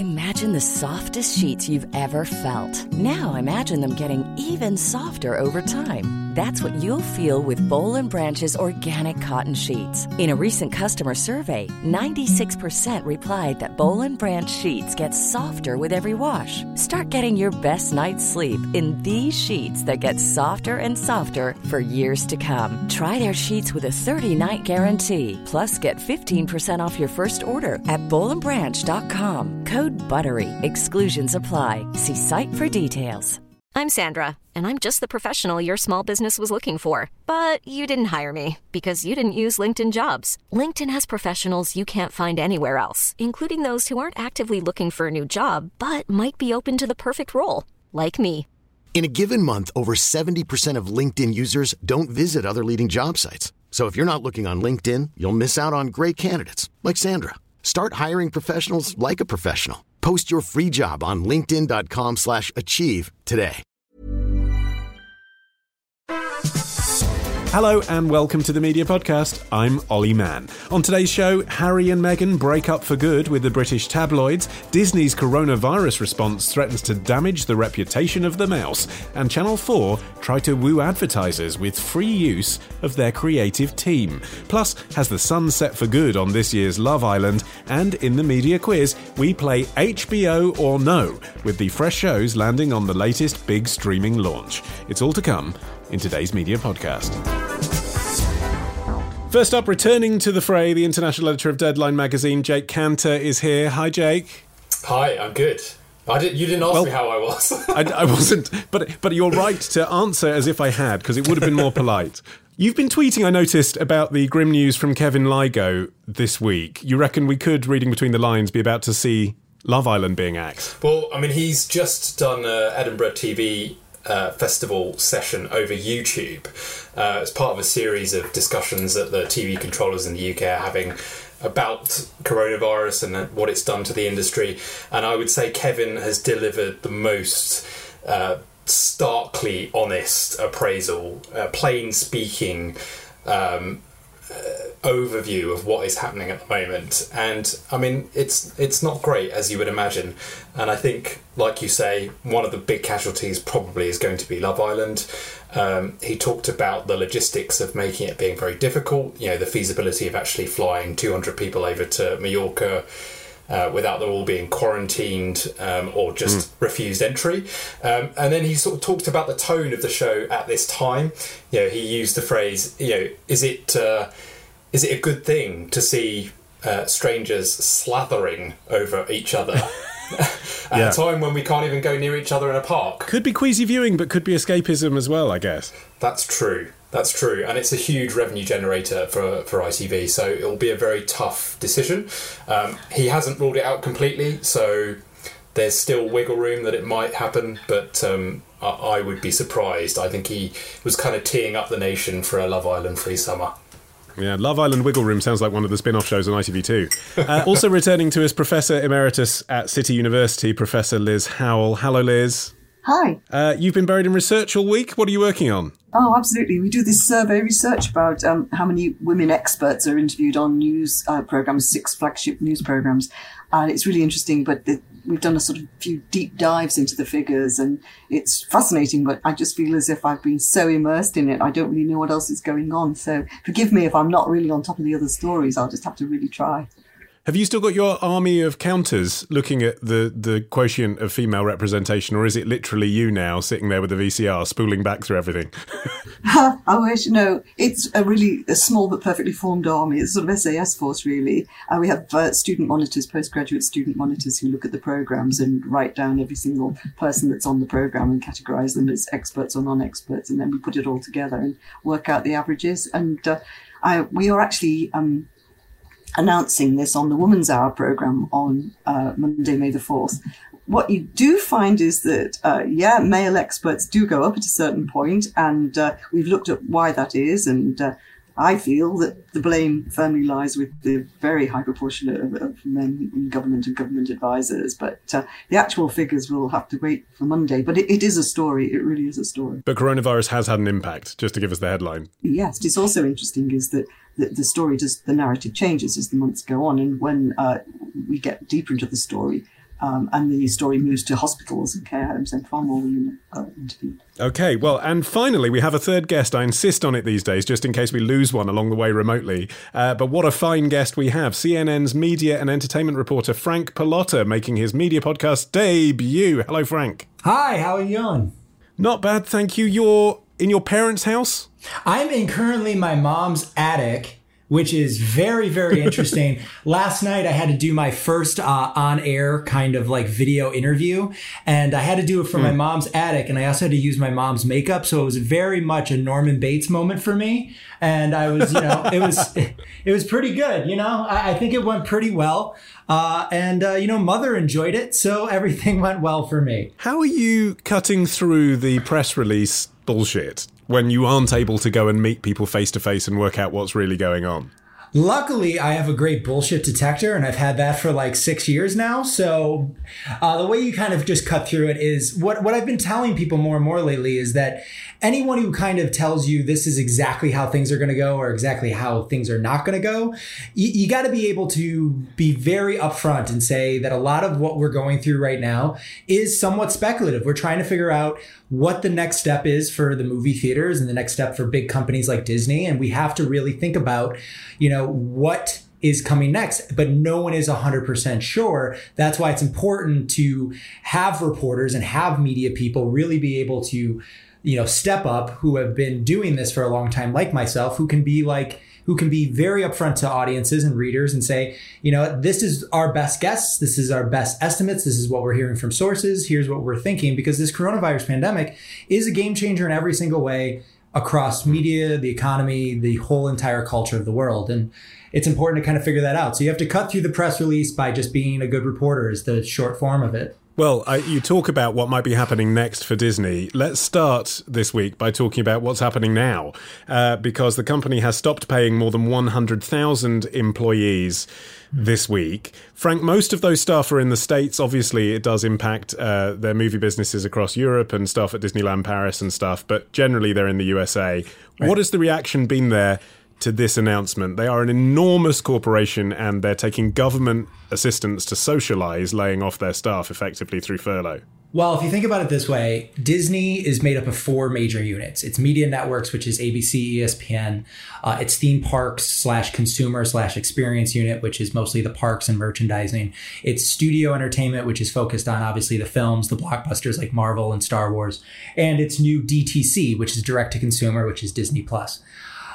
Imagine the softest sheets you've ever felt. Now imagine them getting even softer over time. That's what you'll feel with Boll and Branch's organic cotton sheets. In a recent customer survey, 96% replied that Boll and Branch sheets get softer with every wash. Start getting your best night's sleep in these sheets that get softer and softer for years to come. Try their sheets with a 30-night guarantee. Plus, get 15% off your first order at bollandbranch.com. Code BUTTERY. Exclusions apply. See site for details. I'm Sandra, and I'm just the professional your small business was looking for. But you didn't hire me because you didn't use LinkedIn Jobs. LinkedIn has professionals you can't find anywhere else, including those who aren't actively looking for a new job, but might be open to the perfect role, like me. In a given month, over 70% of LinkedIn users don't visit other leading job sites. So if you're not looking on LinkedIn, you'll miss out on great candidates like Sandra. Start hiring professionals like a professional. Post your free job on linkedin.com/achieve today. Hello and welcome to the Media Podcast. I'm Ollie Mann. On today's show, Harry and Meghan break up for good with the British tabloids, Disney's coronavirus response threatens to damage the reputation of the mouse, and Channel 4 try to woo advertisers with free use of their creative team. Plus, has the sun set for good on this year's Love Island? And in the media quiz, we play HBO or No, with the fresh shows landing on the latest big streaming launch. It's all to come in today's Media Podcast. First up, returning to the fray, the international editor of Deadline magazine, Jake Cantor, is here. Hi, Jake. Hi, I'm good. You didn't ask me how I was. I wasn't, but you're right to answer as if I had, because it would have been more polite. You've been tweeting, I noticed, about the grim news from Kevin Lygo this week. You reckon we could, reading between the lines, be about to see Love Island being axed? Well, I mean, he's just done Edinburgh TV festival session over YouTube as part of a series of discussions that the TV controllers in the UK are having about coronavirus and what it's done to the industry. And I would say Kevin has delivered the most starkly honest appraisal, plain speaking overview of what is happening at the moment. And I mean, it's not great, as you would imagine. And I think, like you say, one of the big casualties probably is going to be Love Island. He talked about the logistics of making it being very difficult, the feasibility of actually flying 200 people over to Mallorca without them all being quarantined or just refused entry. And then he sort of talked about the tone of the show at this time. He used the phrase, is it a good thing to see strangers slathering over each other at a time when we can't even go near each other in a park? Could be queasy viewing, but could be escapism as well, I guess. That's true. And it's a huge revenue generator for ITV, so it'll be a very tough decision. He hasn't ruled it out completely, so there's still wiggle room that it might happen, but I would be surprised. I think he was kind of teeing up the nation for a Love Island free summer. Yeah, Love Island Wiggle Room sounds like one of the spin-off shows on ITV2. Also returning to us, Professor Emeritus at City University, Professor Liz Howell. Hello, Liz. Hi. You've been buried in research all week. What are you working on? Oh, absolutely. We do this survey research about how many women experts are interviewed on news programmes, 6 flagship news programmes. And it's really interesting, but we've done a sort of few deep dives into the figures, and it's fascinating, but I just feel as if I've been so immersed in it, I don't really know what else is going on. So forgive me if I'm not really on top of the other stories. I'll just have to really try. Have you still got your army of counters looking at the quotient of female representation, or is it literally you now sitting there with a VCR spooling back through everything? I wish. No, it's a small but perfectly formed army. It's sort of SAS force, really. We have student monitors, postgraduate student monitors, who look at the programmes and write down every single person that's on the programme and categorise them as experts or non-experts, and then we put it all together and work out the averages. And we are actually announcing this on the Woman's Hour programme on Monday, May the 4th. What you do find is that, male experts do go up at a certain point, and we've looked at why that is, and I feel that the blame firmly lies with the very high proportion of men in government and government advisors. But the actual figures will have to wait for Monday. But it is a story. It really is a story. But coronavirus has had an impact, just to give us the headline. Yes, it's also interesting is that the story the narrative changes as the months go on. And when we get deeper into the story, and the story moves to hospitals and care homes, and far more women are interviewed. Okay, well, and finally, we have a third guest. I insist on it these days, just in case we lose one along the way remotely. But what a fine guest we have. CNN's media and entertainment reporter, Frank Pallotta, making his media podcast debut. Hello, Frank. Hi, how are you doing? Not bad, thank you. You're in your parents' house? I'm in currently my mom's attic, which is very, very interesting. Last night, I had to do my first on-air kind of like video interview, and I had to do it from my mom's attic, and I also had to use my mom's makeup, so it was very much a Norman Bates moment for me. And I was, it was pretty good. I think it went pretty well. Mother enjoyed it, so everything went well for me. How are you cutting through the press release bullshit when you aren't able to go and meet people face to face and work out what's really going on? Luckily, I have a great bullshit detector, and I've had that for like 6 years now. So the way you kind of just cut through it is what I've been telling people more and more lately is that anyone who kind of tells you this is exactly how things are going to go or exactly how things are not going to go, you got to be able to be very upfront and say that a lot of what we're going through right now is somewhat speculative. We're trying to figure out what the next step is for the movie theaters and the next step for big companies like Disney. And we have to really think about, what is coming next, but no one is 100% sure. That's why it's important to have reporters and have media people really be able to, step up, who have been doing this for a long time, like myself, who can be very upfront to audiences and readers and say, this is our best guess. This is our best estimates. This is what we're hearing from sources. Here's what we're thinking, because this coronavirus pandemic is a game changer in every single way across media, the economy, the whole entire culture of the world. And it's important to kind of figure that out. So you have to cut through the press release by just being a good reporter is the short form of it. Well, you talk about what might be happening next for Disney. Let's start this week by talking about what's happening now, because the company has stopped paying more than 100,000 employees this week. Frank, most of those staff are in the States. Obviously, it does impact their movie businesses across Europe and staff at Disneyland Paris and stuff, but generally they're in the USA. Right. What has the reaction been there to this announcement? They are an enormous corporation and they're taking government assistance to socialize laying off their staff effectively through furlough. Well, if you think about it this way, Disney is made up of 4 major units. It's media networks, which is ABC, ESPN. It's theme parks / consumer / experience unit, which is mostly the parks and merchandising. It's studio entertainment, which is focused on obviously the films, the blockbusters like Marvel and Star Wars. And it's new DTC, which is direct to consumer, which is Disney Plus.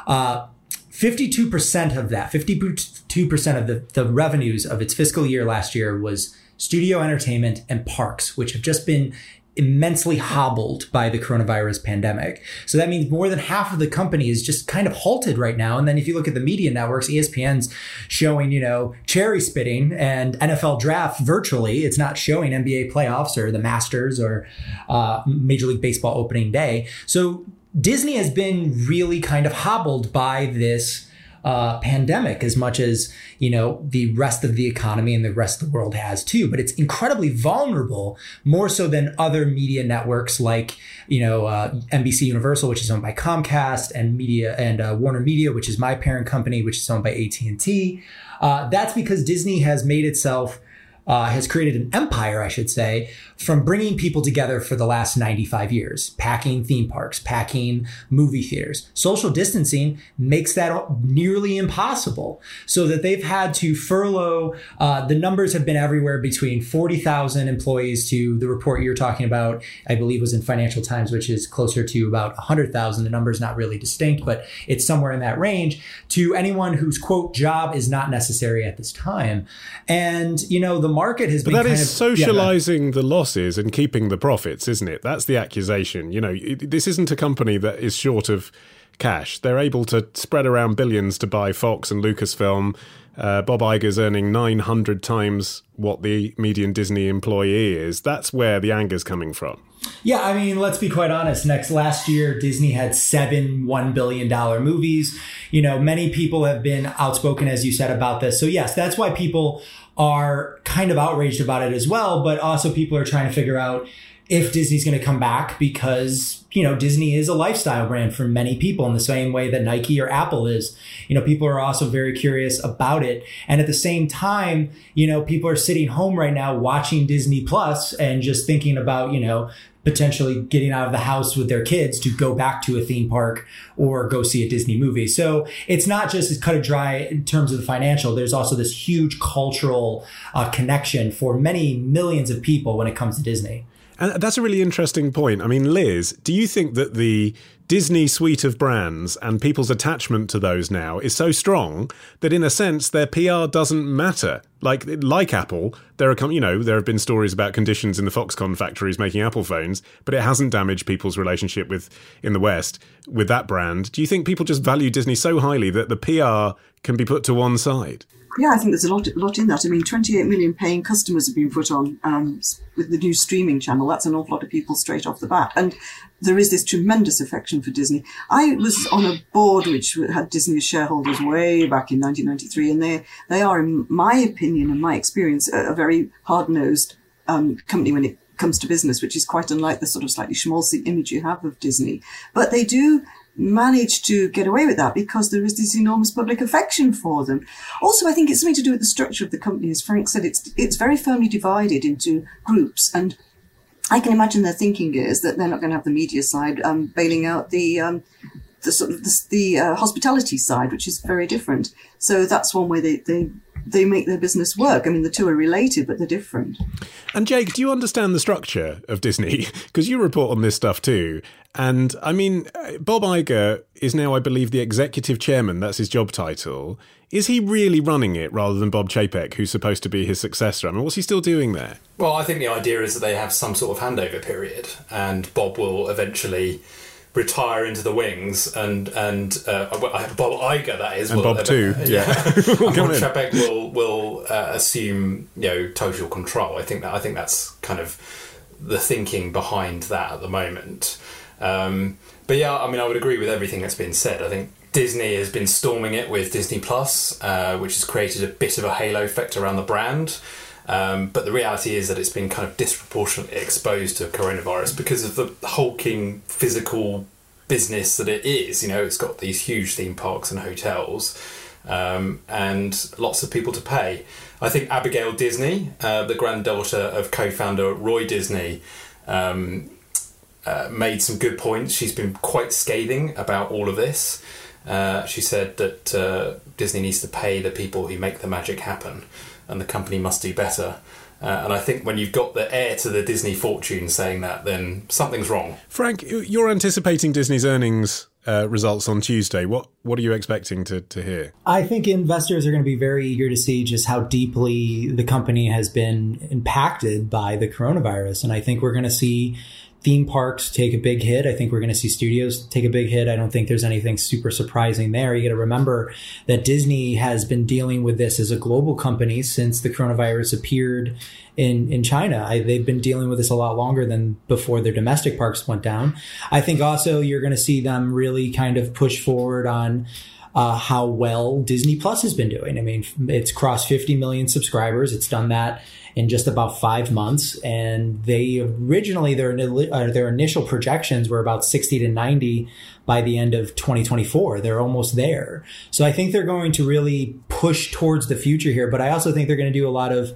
52% of that, 52% of the revenues of its fiscal year last year was studio entertainment and parks, which have just been immensely hobbled by the coronavirus pandemic. So that means more than half of the company is just kind of halted right now. And then if you look at the media networks, ESPN's showing, cherry spitting and NFL draft virtually. It's not showing NBA playoffs or the Masters or Major League Baseball opening day. So Disney has been really kind of hobbled by this pandemic as much as, the rest of the economy and the rest of the world has too. But it's incredibly vulnerable, more so than other media networks like, NBC Universal, which is owned by Comcast, and Warner Media, which is my parent company, which is owned by AT&T. That's because Disney has made itself has created an empire, I should say, from bringing people together for the last 95 years, packing theme parks, packing movie theaters. Social distancing makes that nearly impossible, so that they've had to furlough. The numbers have been everywhere between 40,000 employees to the report you're talking about, I believe was in Financial Times, which is closer to about 100,000. The number's not really distinct, but it's somewhere in that range, to anyone whose, quote, job is not necessary at this time. And, the market has been kind of... But that is socializing the losses and keeping the profits, isn't it? That's the accusation. This isn't a company that is short of cash. They're able to spread around billions to buy Fox and Lucasfilm. Bob Iger's earning 900 times what the median Disney employee is. That's where the anger's coming from. Yeah, I mean, let's be quite honest. Last year, Disney had 7 $1 billion movies. Many people have been outspoken, as you said, about this. So yes, that's why people are kind of outraged about it as well. But also people are trying to figure out, if Disney's going to come back, because, Disney is a lifestyle brand for many people in the same way that Nike or Apple is. People are also very curious about it. And at the same time, people are sitting home right now watching Disney Plus and just thinking about, potentially getting out of the house with their kids to go back to a theme park or go see a Disney movie. So it's not just as cut and dry in terms of the financial. There's also this huge cultural connection for many millions of people when it comes to Disney. And that's a really interesting point. I mean, Liz, do you think that the Disney suite of brands and people's attachment to those now is so strong that in a sense their PR doesn't matter? Like Apple, there have been stories about conditions in the Foxconn factories making Apple phones, but it hasn't damaged people's relationship in the West with that brand. Do you think people just value Disney so highly that the PR can be put to one side? Yeah, I think there's a lot in that. I mean, 28 million paying customers have been put on with the new streaming channel. That's an awful lot of people straight off the bat. And there is this tremendous affection for Disney. I was on a board which had Disney as shareholders way back in 1993, and they are, in my opinion and my experience, a very hard-nosed company when it comes to business, which is quite unlike the sort of slightly schmaltzy image you have of Disney. But they do manage to get away with that because there is this enormous public affection for them. Also, I think it's something to do with the structure of the company. As Frank said, it's very firmly divided into groups, and I can imagine their thinking is that they're not going to have the media side bailing out the hospitality side, which is very different. So that's one way they make their business work. I mean, the two are related, but they're different. And Jake, do you understand the structure of Disney? Because you report on this stuff too. And I mean, Bob Iger is now, I believe, the executive chairman. That's his job title. Is he really running it rather than Bob Chapek, who's supposed to be his successor? I mean, what's he still doing there? Well, I think the idea is that they have some sort of handover period, and Bob will eventually retire into the wings, and Bob Iger, that is, and Bob too, yeah. And Bob Chapek will assume total control. I think that's kind of the thinking behind that at the moment. But yeah, I mean, I would agree with everything that's been said. I think Disney has been storming it with Disney Plus, which has created a bit of a halo effect around the brand. But the reality is that it's been kind of disproportionately exposed to coronavirus because of the hulking physical business that it is. It's got these huge theme parks and hotels, and lots of people to pay. I think Abigail Disney, the granddaughter of co-founder Roy Disney, made some good points. She's been quite scathing about all of this. She said that Disney needs to pay the people who make the magic happen, and the company must do better. And I think when you've got the heir to the Disney fortune saying that, then something's wrong. Frank, you're anticipating Disney's earnings results on Tuesday. What are you expecting to hear? I think investors are going to be very eager to see just how deeply the company has been impacted by the coronavirus. And I think we're going to see theme parks take a big hit. I think we're going to see studios take a big hit. I don't think there's anything super surprising there. You got to remember that Disney has been dealing with this as a global company since the coronavirus appeared in China. They've been dealing with this a lot longer than before their domestic parks went down. I think also you're going to see them really kind of push forward on how well Disney Plus has been doing. I mean, it's crossed 50 million subscribers. It's done that in just about 5 months. And they originally, their initial projections were about 60 to 90 by the end of 2024. They're almost there. So I think they're going to really push towards the future here. But I also think they're going to do a lot of,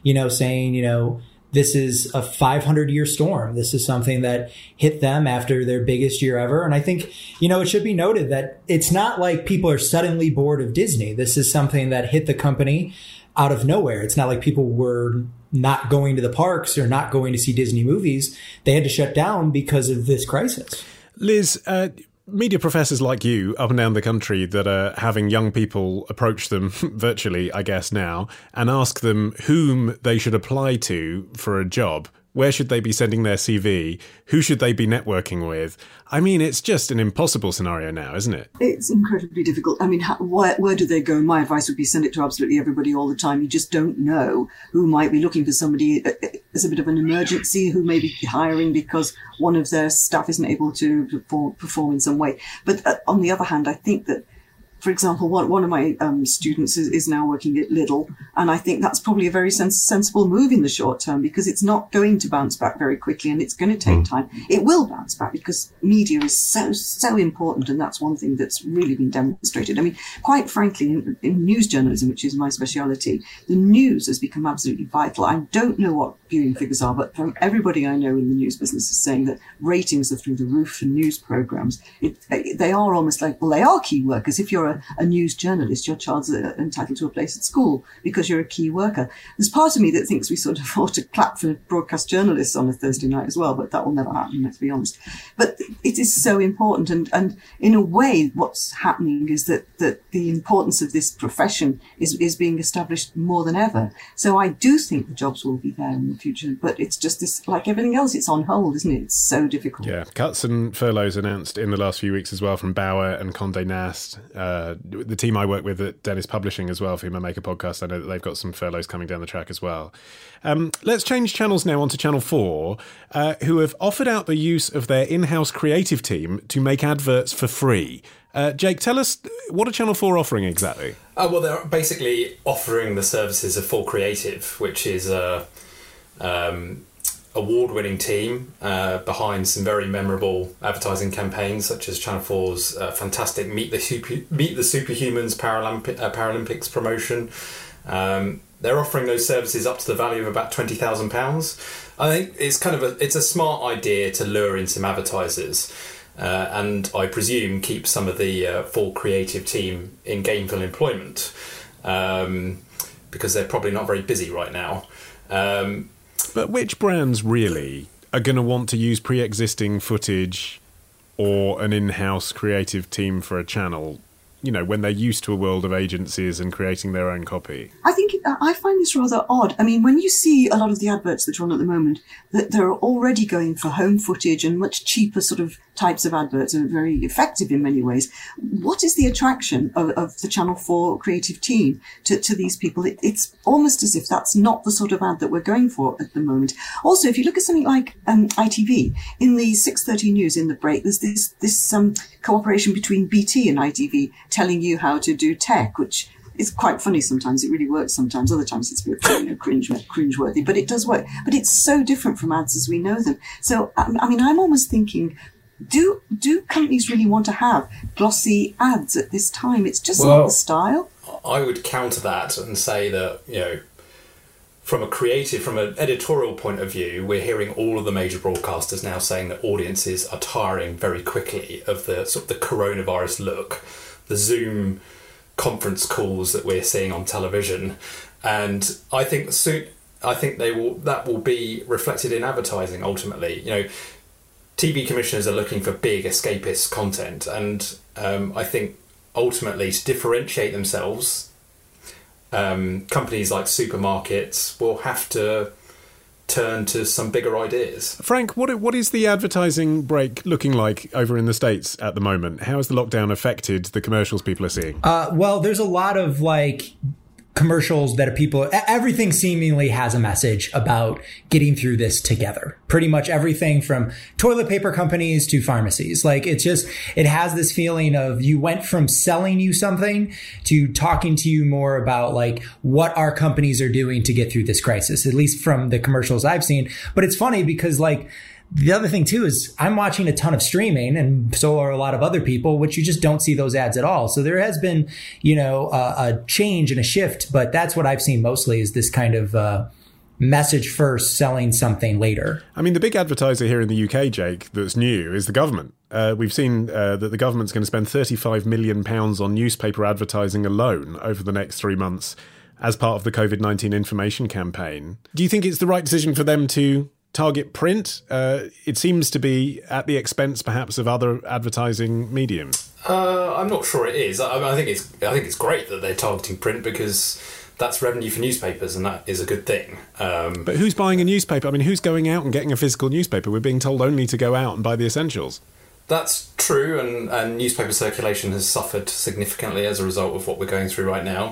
saying, this is a 500-year storm. This is something that hit them after their biggest year ever. And I think, it should be noted that it's not like people are suddenly bored of Disney. This is something that hit the company out of nowhere. It's not like people were not going to the parks or not going to see Disney movies. They had to shut down because of this crisis. Liz, media professors like you up and down the country that are having young people approach them virtually, I guess now, and ask them whom they should apply to for a job. Where should they be sending their CV? Who should they be networking with? I mean, it's just an impossible scenario now, isn't it? It's incredibly difficult. I mean, where do they go? My advice would be send it to absolutely everybody all the time. You just don't know who might be looking for somebody as a bit of an emergency, who may be hiring because one of their staff isn't able to perform in some way. But on the other hand, I think that For example, one of my students is now working at Lidl, and I think that's probably a very sensible move in the short term, because it's not going to bounce back very quickly, and it's going to take time. It will bounce back because media is so important, and that's one thing that's really been demonstrated. I mean, quite frankly, in news journalism, which is my speciality, the news has become absolutely vital. I don't know what viewing figures are, but from everybody I know in the news business is saying that ratings are through the roof for news programs. They are almost like, well, they are key workers. If you're a news journalist, your child's entitled to a place at school because you're a key worker. There's part of me that thinks we sort of ought to clap for broadcast journalists on a Thursday night as well, but that will never happen, let's be honest. But it is so important, and in a way what's happening is that the importance of this profession is being established more than ever. So I do think the jobs will be there in the future, but it's just this, like everything else, it's on hold, isn't it? It's so difficult. Yeah, cuts and furloughs announced in the last few weeks as well from Bauer and Condé Nast. The team I work with at Dennis Publishing as well, for whom I make a podcast, I know that they've got some furloughs coming down the track as well. Let's change channels now onto Channel 4, who have offered out the use of their in-house creative team to make adverts for free. Jake, tell us, what are Channel 4 offering exactly? Well, they're basically offering the services of 4 Creative, which is a award-winning team behind some very memorable advertising campaigns, such as Channel 4's fantastic Meet the Superhumans Paralympics promotion. They're offering those services up to the value of about £20,000. I think it's a smart idea to lure in some advertisers, and I presume keep some of the 4 Creative team in gainful employment, because they're probably not very busy right now. But which brands really are going to want to use pre-existing footage or an in-house creative team for a channel, you know, when they're used to a world of agencies and creating their own copy? I find this rather odd. I mean, when you see a lot of the adverts that are on at the moment, that they're already going for home footage and much cheaper sort of types of adverts, and very effective in many ways. What is the attraction of the Channel 4 creative team to these people? It's almost as if that's not the sort of ad that we're going for at the moment. Also, if you look at something like ITV, in the 6:30 news in the break, there's this cooperation between BT and ITV telling you how to do tech, which is quite funny sometimes. It really works sometimes. Other times it's a bit cringeworthy, but it does work. But it's so different from ads as we know them. So, I mean, I'm almost thinking, do companies really want to have glossy ads at this time? It's just not the style. I would counter that and say that, you know, from an editorial point of view, we're hearing all of the major broadcasters now saying that audiences are tiring very quickly of the sort of the coronavirus look, the Zoom conference calls that we're seeing on television, and I think that will be reflected in advertising ultimately. You know, TV commissioners are looking for big escapist content, and I think ultimately to differentiate themselves, companies like supermarkets will have to turn to some bigger ideas. Frank, what is the advertising break looking like over in the States at the moment? How has the lockdown affected the commercials people are seeing? Well, there's a lot of commercials that everything seemingly has a message about getting through this together. Pretty much everything from toilet paper companies to pharmacies. It has this feeling of you went from selling you something to talking to you more about what our companies are doing to get through this crisis, at least from the commercials I've seen. But it's funny because the other thing, too, is I'm watching a ton of streaming, and so are a lot of other people, which you just don't see those ads at all. So there has been, a change and a shift, but that's what I've seen mostly is this kind of message first, selling something later. I mean, the big advertiser here in the UK, Jake, that's new is the government. We've seen that the government's going to spend £35 million on newspaper advertising alone over the next 3 months as part of the COVID-19 information campaign. Do you think it's the right decision for them to target print? It seems to be at the expense, perhaps, of other advertising mediums. I'm not sure it is. I think it's great that they're targeting print because that's revenue for newspapers, and that is a good thing. But who's buying a newspaper? I mean, who's going out and getting a physical newspaper? We're being told only to go out and buy the essentials. That's true, and newspaper circulation has suffered significantly as a result of what we're going through right now.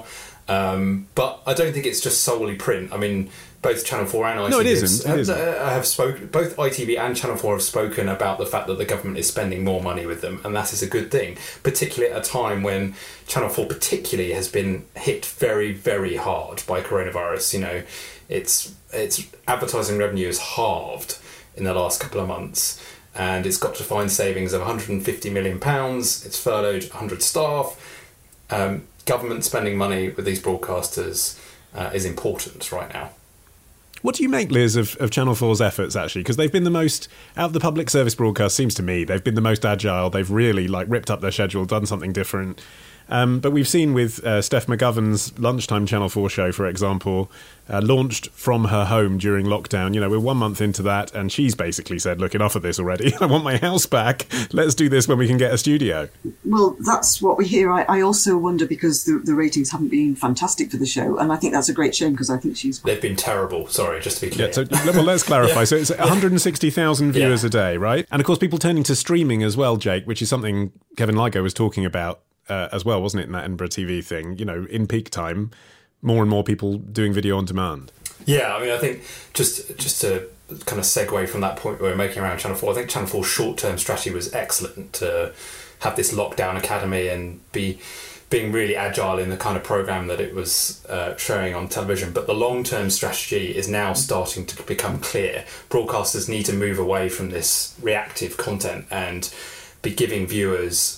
But I don't think it's just solely print. I mean, both Channel 4 and ITV No, it isn't. have spoken. Both ITV and Channel 4 have spoken about the fact that the government is spending more money with them, and that is a good thing, particularly at a time when Channel 4 particularly has been hit very, very hard by coronavirus. You know, its advertising revenue is halved in the last couple of months, and it's got to find savings of £150 million. It's furloughed 100 staff. Government spending money with these broadcasters is important right now. What do you make, Liz, of Channel 4's efforts, actually? Because they've been the most, out of the public service broadcast, seems to me, they've been the most agile. They've really ripped up their schedule, done something different. But we've seen with Steph McGovern's lunchtime Channel 4 show, for example, launched from her home during lockdown. You know, we're 1 month into that, and she's basically said, look, enough of this already. I want my house back. Let's do this when we can get a studio. Well, that's what we hear. I also wonder, because the ratings haven't been fantastic for the show, and I think that's a great shame, because I think they've been terrible. Sorry, just to be clear. Yeah, so, well, let's clarify. Yeah. So it's 160,000 viewers a day, right? And of course, people turning to streaming as well, Jake, which is something Kevin Ligo was talking about as well, wasn't it, in that Edinburgh TV thing? You know, in peak time, more and more people doing video on demand. Yeah, I mean, I think just to kind of segue from that point we were making around Channel 4, I think Channel 4's short-term strategy was excellent to have this lockdown academy and being really agile in the kind of programme that it was showing on television. But the long-term strategy is now starting to become clear. Broadcasters need to move away from this reactive content and be giving viewers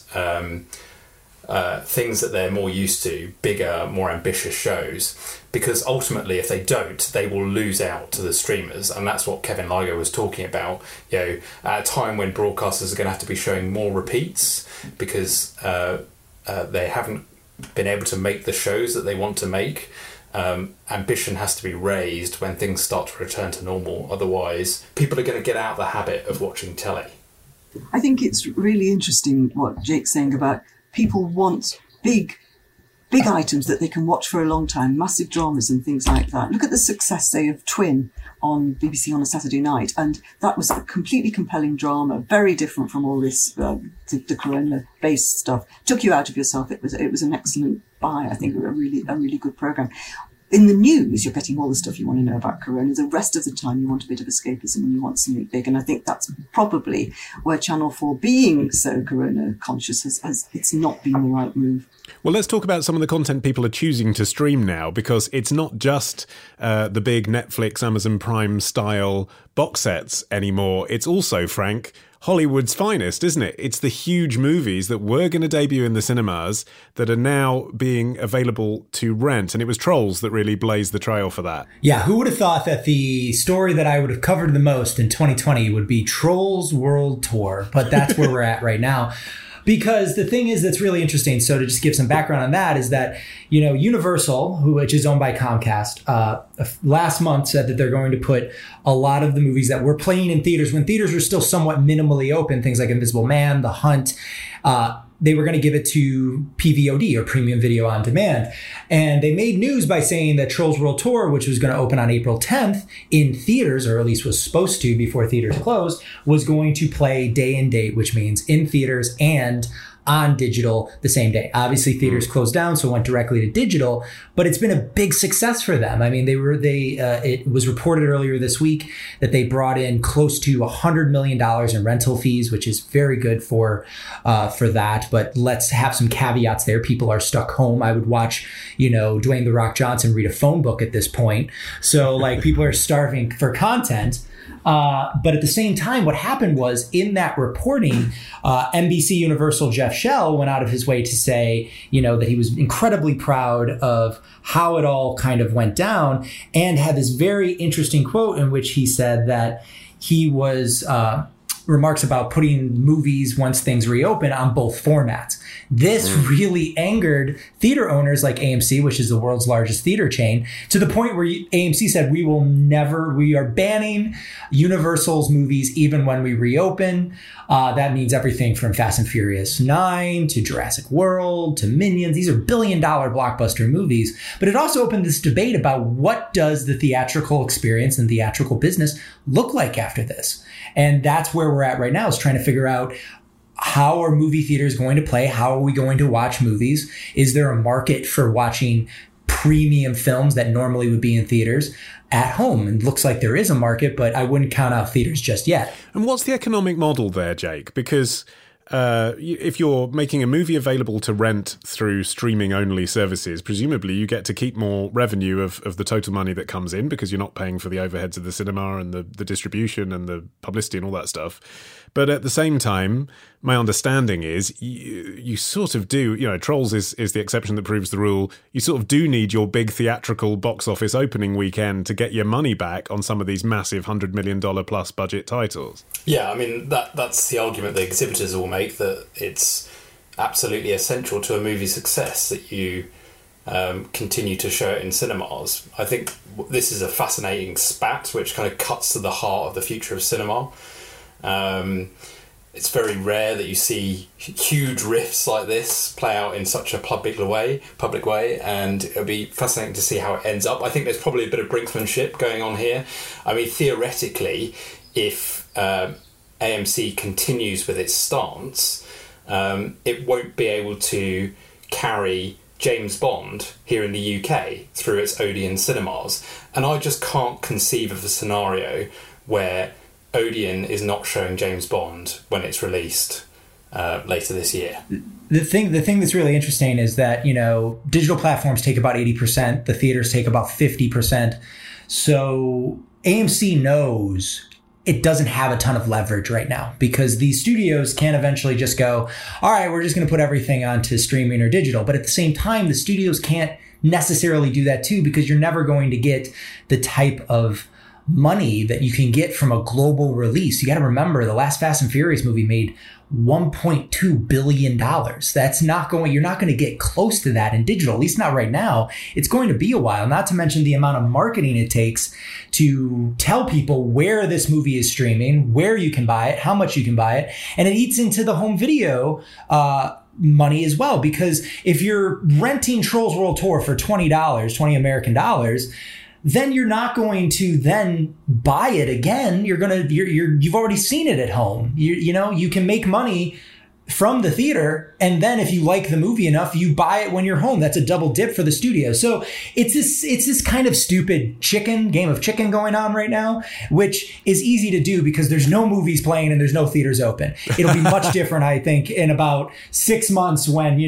things that they're more used to, bigger, more ambitious shows, because ultimately if they don't, they will lose out to the streamers. And that's what Kevin Ligo was talking about, you know, at a time when broadcasters are going to have to be showing more repeats because they haven't been able to make the shows that they want to make. Ambition has to be raised when things start to return to normal. Otherwise, people are going to get out of the habit of watching telly. I think it's really interesting what Jake's saying about people want big items that they can watch for a long time, massive dramas and things like that. Look at the success, say, of Twin on BBC on a Saturday night. And that was a completely compelling drama, very different from all this, the corona-based stuff. Took you out of yourself. It was an excellent buy, I think, a really good programme. In the news, you're getting all the stuff you want to know about corona. The rest of the time, you want a bit of escapism and you want something big. And I think that's probably where Channel 4, being so corona conscious, has it's not been the right move. Well, let's talk about some of the content people are choosing to stream now, because it's not just the big Netflix, Amazon Prime style box sets anymore. It's also, Frank, Hollywood's finest, isn't it? It's the huge movies that were going to debut in the cinemas that are now being available to rent. And it was Trolls that really blazed the trail for that. Yeah, who would have thought that the story that I would have covered the most in 2020 would be Trolls World Tour? But that's where we're at right now. Because the thing is that's really interesting, so to just give some background on that, is that, you know, Universal, which is owned by Comcast, last month said that they're going to put a lot of the movies that were playing in theaters, when theaters were still somewhat minimally open, things like Invisible Man, The Hunt, they were going to give it to PVOD, or Premium Video on Demand. And they made news by saying that Trolls World Tour, which was going to open on April 10th in theaters, or at least was supposed to before theaters closed, was going to play day and date, which means in theaters and on digital the same day. Obviously, theaters closed down, so it went directly to digital, but it's been a big success for them. I mean, it was reported earlier this week that they brought in close to $100 million in rental fees, which is very good for that. But let's have some caveats there. People are stuck home. I would watch, you know, Dwayne "The Rock" Johnson read a phone book at this point. So like, people are starving for content. But at the same time, what happened was, in that reporting, NBC Universal Jeff Shell went out of his way to say, you know, that he was incredibly proud of how it all kind of went down, and had this very interesting quote in which he said that he was remarks about putting movies, once things reopen, on both formats. This really angered theater owners like AMC, which is the world's largest theater chain, to the point where AMC said, we are banning Universal's movies even when we reopen. That means everything from Fast and Furious 9 to Jurassic World to Minions. These are billion-dollar blockbuster movies. But it also opened this debate about, what does the theatrical experience and theatrical business look like after this? And that's where we're at right now, is trying to figure out, how are movie theaters going to play? How are we going to watch movies? Is there a market for watching premium films that normally would be in theaters at home. And it looks like there is a market, but I wouldn't count out theaters just yet. And what's the economic model there, Jake? Because if you're making a movie available to rent through streaming-only services, presumably you get to keep more revenue of the total money that comes in because you're not paying for the overheads of the cinema and the distribution and the publicity and all that stuff. But at the same time, my understanding is you sort of do, Trolls is the exception that proves the rule. You sort of do need your big theatrical box office opening weekend to get your money back on some of these massive $100 million plus budget titles. Yeah, I mean, that's the argument the exhibitors will make, that it's absolutely essential to a movie's success that you continue to show it in cinemas. I think this is a fascinating spat which kind of cuts to the heart of the future of cinema. It's very rare that you see huge riffs like this play out in such a public way, and it'll be fascinating to see how it ends up. I think there's probably a bit of brinksmanship going on here. I mean, theoretically, if AMC continues with its stance, it won't be able to carry James Bond here in the UK through its Odeon cinemas. And I just can't conceive of a scenario where Odeon is not showing James Bond when it's released later this year. The thing that's really interesting is that, digital platforms take about 80%, the theaters take about 50%. So AMC knows it doesn't have a ton of leverage right now because these studios can eventually just go, all right, we're just going to put everything onto streaming or digital. But at the same time, the studios can't necessarily do that too, because you're never going to get the type of money that you can get from a global release. You got to remember, the last Fast and Furious movie made $1.2 billion. You're not going to get close to that in digital, at least not right now. It's going to be a while, not to mention the amount of marketing it takes to tell people where this movie is streaming, where you can buy it, how much you can buy it. And it eats into the home video, money as well, because if you're renting Trolls World Tour for $20 American dollars, then you're not going to then buy it again. You've already seen it at home. You can make money from the theater, and then if you like the movie enough, you buy it when you're home. That's a double dip for the studio. So it's this kind of stupid game of chicken going on right now, which is easy to do because there's no movies playing and there's no theaters open. It'll be much different, I think, in about 6 months when,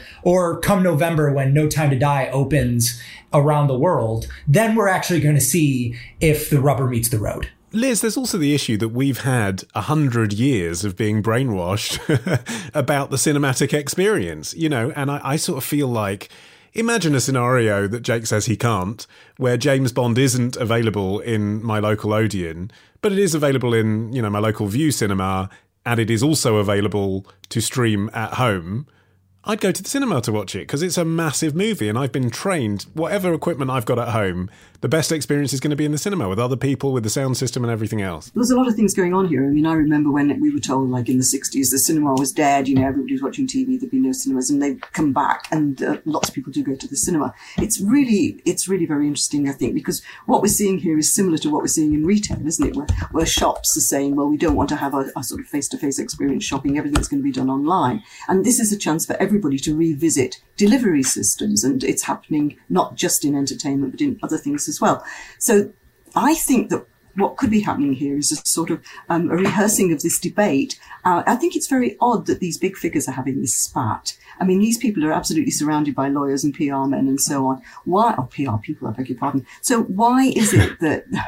or come November when No Time to Die opens around the world. Then we're actually going to see if the rubber meets the road. Liz, there's also the issue that we've had 100 years of being brainwashed about the cinematic experience, and I sort of feel like, imagine a scenario that Jake says he can't, where James Bond isn't available in my local Odeon, but it is available in, my local View cinema, and it is also available to stream at home. I'd go to the cinema to watch it because it's a massive movie and I've been trained, whatever equipment I've got at home, the best experience is going to be in the cinema with other people, with the sound system and everything else. There's a lot of things going on here. I mean, I remember when we were told, like in the 60s, the cinema was dead, everybody was watching TV, there'd be no cinemas, and they've come back and lots of people do go to the cinema. It's really very interesting, I think, because what we're seeing here is similar to what we're seeing in retail, isn't it? Where shops are saying, well, we don't want to have a sort of face-to-face experience shopping, everything's going to be done online. And this is a chance for everybody to revisit delivery systems, and it's happening not just in entertainment but in other things as well. So I think that what could be happening here is a sort of a rehearsing of this debate. I think it's very odd that these big figures are having this spat. I mean, these people are absolutely surrounded by lawyers and PR men and so on. PR people, I beg your pardon. So why is it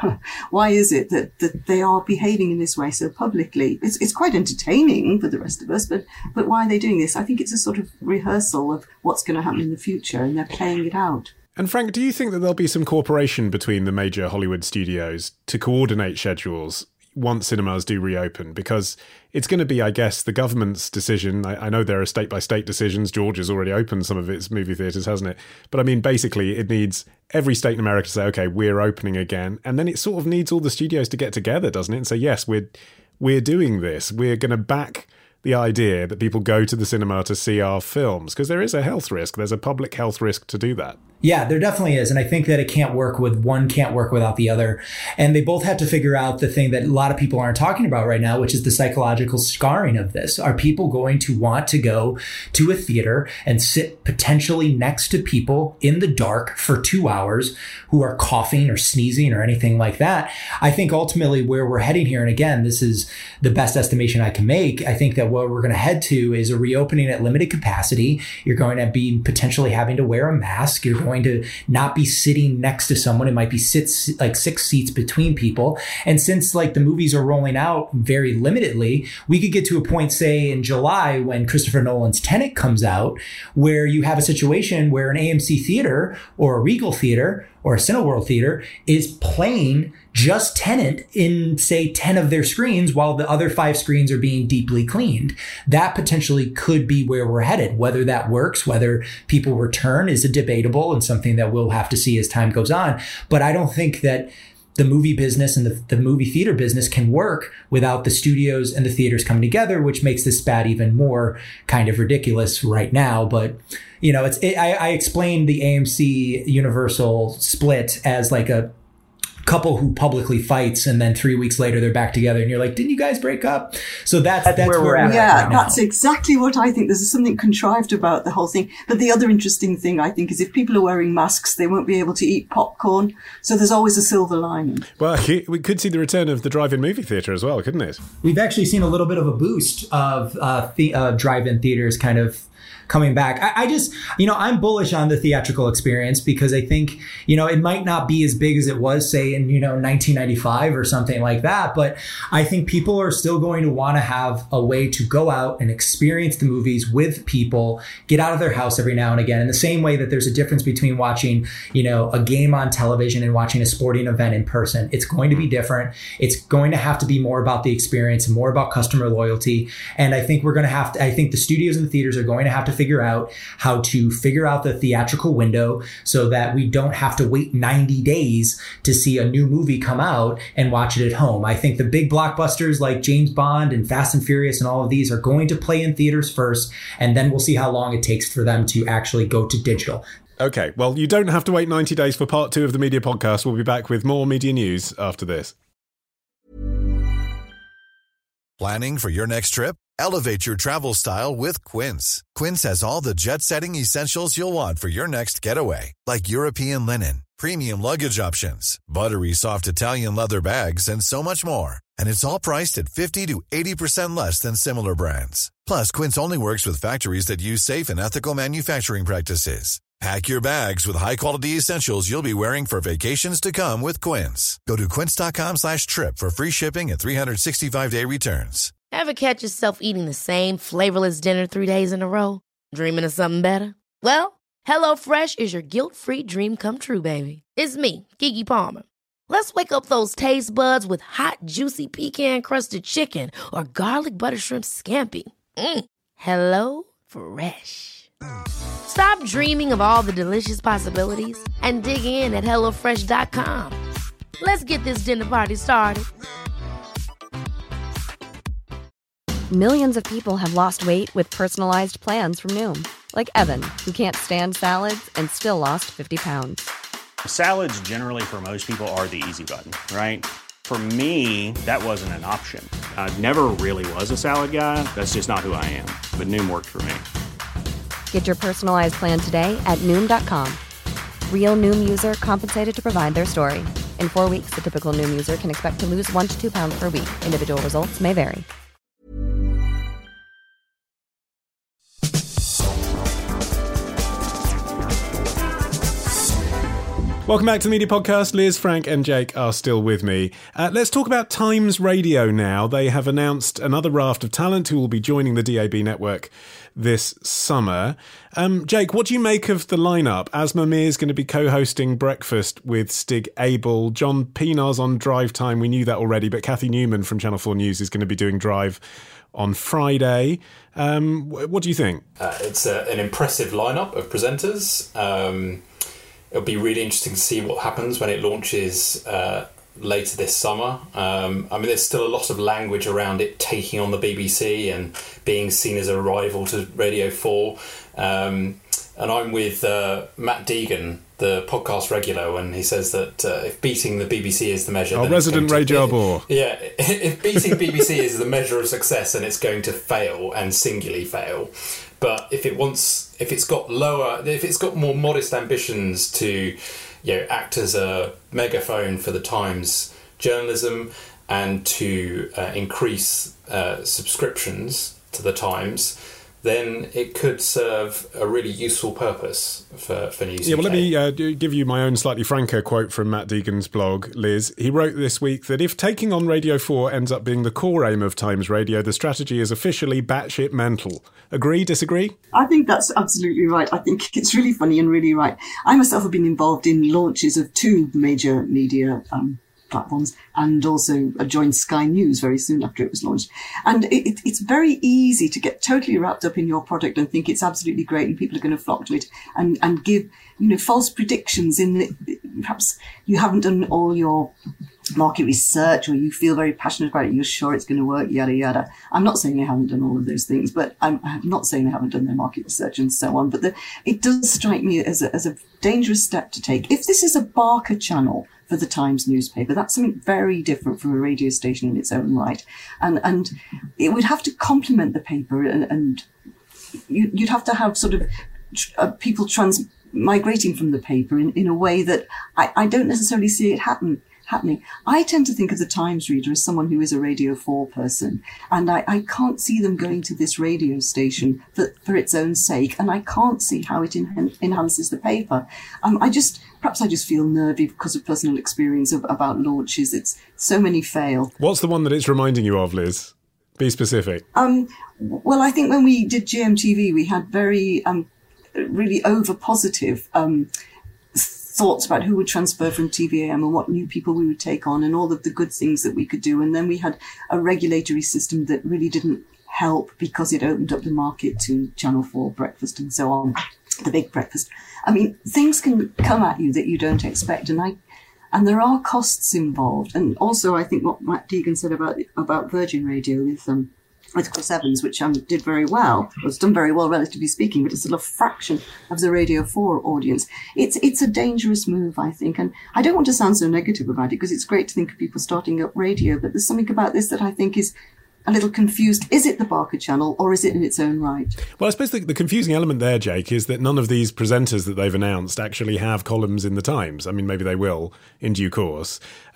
that they are behaving in this way so publicly? It's quite entertaining for the rest of us, but why are they doing this? I think it's a sort of rehearsal of what's going to happen in the future, and they're playing it out. And Frank, do you think that there'll be some cooperation between the major Hollywood studios to coordinate schedules once cinemas do reopen? Because it's going to be, I guess, the government's decision. I know there are state-by-state decisions. Georgia's already opened some of its movie theatres, hasn't it? But I mean, basically, it needs every state in America to say, OK, we're opening again. And then it sort of needs all the studios to get together, doesn't it? And say, yes, we're doing this. We're going to back the idea that people go to the cinema to see our films, because there is a health risk. There's a public health risk to do that. Yeah, there definitely is. And I think that it can't work with one, can't work without the other. And they both have to figure out the thing that a lot of people aren't talking about right now, which is the psychological scarring of this. Are people going to want to go to a theater and sit potentially next to people in the dark for 2 hours who are coughing or sneezing or anything like that? I think ultimately where we're heading here, and again, this is the best estimation I can make, I think that what we're going to head to is a reopening at limited capacity. You're going to be potentially having to wear a mask. You're going to not be sitting next to someone. It might be 6 seats between people. And since like the movies are rolling out very limitedly, we could get to a point, say in July, when Christopher Nolan's Tenet comes out, where you have a situation where an AMC theater or a Regal theater or a Cineworld theater is playing just Tenet in, say, 10 of their screens while the other 5 screens are being deeply cleaned. That potentially could be where we're headed. Whether that works, whether people return is a debatable and something that we'll have to see as time goes on. But I don't think that the movie business and the movie theater business can work without the studios and the theaters coming together, which makes this spat even more kind of ridiculous right now. But, you know, I explained the AMC Universal split as like a couple who publicly fights and then 3 weeks later they're back together and you're like, didn't you guys break up? So that's where we're at. Yeah, that's exactly what I think. There's something contrived about the whole thing. But the other interesting thing, I think, is if people are wearing masks, they won't be able to eat popcorn. So there's always a silver lining. Well, we could see the return of the drive-in movie theatre as well, couldn't it? We've actually seen a little bit of a boost of drive-in theaters kind of coming back. I just, I'm bullish on the theatrical experience because I think, it might not be as big as it was, say, in, 1995 or something like that. But I think people are still going to want to have a way to go out and experience the movies with people, get out of their house every now and again. In the same way that there's a difference between watching, a game on television and watching a sporting event in person. It's going to be different. It's going to have to be more about the experience and more about customer loyalty. And I think I think the studios and the theaters are going to have to figure out how to figure out the theatrical window so that we don't have to wait 90 days to see a new movie come out and watch it at home. I think the big blockbusters like James Bond and Fast and Furious and all of these are going to play in theaters first, and then we'll see how long it takes for them to actually go to digital. Okay, well, you don't have to wait 90 days for part 2 of the Media Podcast. We'll be back with more media news after this. Planning for your next trip? Elevate your travel style with Quince. Quince has all the jet-setting essentials you'll want for your next getaway, like European linen, premium luggage options, buttery soft Italian leather bags, and so much more. And it's all priced at 50 to 80% less than similar brands. Plus, Quince only works with factories that use safe and ethical manufacturing practices. Pack your bags with high-quality essentials you'll be wearing for vacations to come with Quince. Go to quince.com/trip for free shipping and 365-day returns. Ever catch yourself eating the same flavorless dinner 3 days in a row? Dreaming of something better? Well, HelloFresh is your guilt-free dream come true, baby. It's me, Keke Palmer. Let's wake up those taste buds with hot, juicy pecan-crusted chicken or garlic butter shrimp scampi. Hello Fresh. Stop dreaming of all the delicious possibilities and dig in at HelloFresh.com. Let's get this dinner party started. Millions of people have lost weight with personalized plans from Noom. Like Evan, who can't stand salads and still lost 50 pounds. Salads generally for most people are the easy button, right? For me, that wasn't an option. I never really was a salad guy. That's just not who I am. But Noom worked for me. Get your personalized plan today at Noom.com. Real Noom user compensated to provide their story. In 4 weeks, the typical Noom user can expect to lose 1 to 2 pounds per week. Individual results may vary. Welcome back to the Media Podcast. Liz, Frank and Jake are still with me. Let's talk about Times Radio now. They have announced another raft of talent who will be joining the DAB network this summer. Jake, what do you make of the lineup? Asma Mir is going to be co-hosting Breakfast with Stig Abel. John Pienaar's on Drive Time. We knew that already, but Kathy Newman from Channel 4 News is going to be doing Drive on Friday. What do you think? It's an impressive lineup of presenters. It'll be really interesting to see what happens when it launches later this summer. I mean, there's still a lot of language around it taking on the BBC and being seen as a rival to Radio 4. And I'm with Matt Deegan, the podcast regular, when he says that if beating the BBC is the measure... Our resident Radio Bore. Yeah, if beating BBC is the measure of success, then it's going to fail and singularly fail. But if it's got more modest ambitions to, act as a megaphone for the Times journalism and to increase subscriptions to the Times, then it could serve a really useful purpose for News Yeah, well, UK. let me give you my own slightly franker quote from Matt Deegan's blog, Liz. He wrote this week that if taking on Radio 4 ends up being the core aim of Times Radio, the strategy is officially batshit mental. Agree, disagree? I think that's absolutely right. I think it's really funny and really right. I myself have been involved in launches of 2 major media platforms and also joined Sky News very soon after it was launched. And it's very easy to get totally wrapped up in your product and think it's absolutely great and people are going to flock to it and give, false predictions perhaps you haven't done all your market research or you feel very passionate about it, you're sure it's going to work, yada, yada. I'm not saying they haven't done all of those things, but I'm not saying they haven't done their market research and so on. But it does strike me as a dangerous step to take. If this is a Barker channel for the Times newspaper, that's something very different from a radio station in its own right. And it would have to complement the paper and you'd have to have sort of people migrating from the paper in a way that I don't necessarily see it happening. I tend to think of the Times reader as someone who is a Radio 4 person, and I can't see them going to this radio station for its own sake, and I can't see how it enhances the paper. Perhaps I just feel nervy because of personal experience about launches. It's so many fail. What's the one that it's reminding you of, Liz? Be specific. Well, I think when we did GMTV, we had very really over-positive thoughts about who would transfer from TVAM and what new people we would take on and all of the good things that we could do. And then we had a regulatory system that really didn't help because it opened up the market to Channel 4 breakfast and so on, the big breakfast. I mean, things can come at you that you don't expect. And there are costs involved. And also, I think what Matt Deegan said about Virgin Radio with Chris Evans, which did very well. It was done very well, relatively speaking, but it's still a fraction of the Radio 4 audience. It's a dangerous move, I think. And I don't want to sound so negative about it because it's great to think of people starting up radio, but there's something about this that I think is a little confused. Is it the Barker channel or is it in its own right? Well, I suppose the confusing element there, Jake, is that none of these presenters that they've announced actually have columns in the Times. I mean, maybe they will in due course.